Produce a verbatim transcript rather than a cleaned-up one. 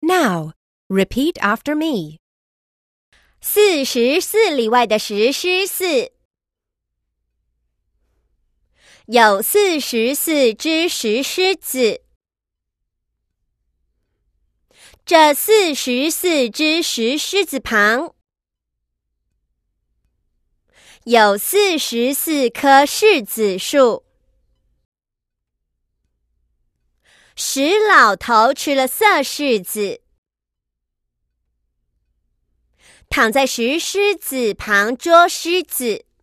Now, repeat after me. 四十四里外的石狮寺，有四十四只石狮子。这四十四只石狮子旁，有四十四棵柿子树。石老头吃了色柿子，躺在石狮子旁捉狮子。